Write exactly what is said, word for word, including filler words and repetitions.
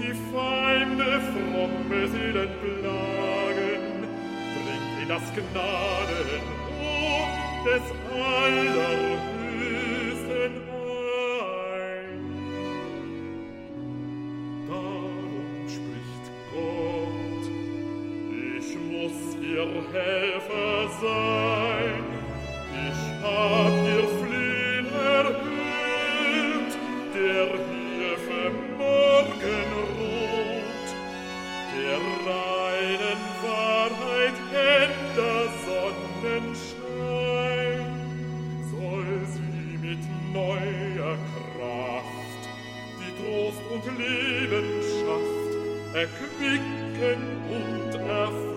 die Feinde fromme Seelen plagen, dringt in das Gnaden um des Allerhöchsten ein. Darum spricht Gott, ich muss ihr Helfer sein, ich hab ihr Flehen erhört, der Hilfe Morgenrot, der reinen Wahrheit hender Sonnenschein, soll sie mit neuer Kraft die Trost und Lebenschaft erquicken und erfüllen.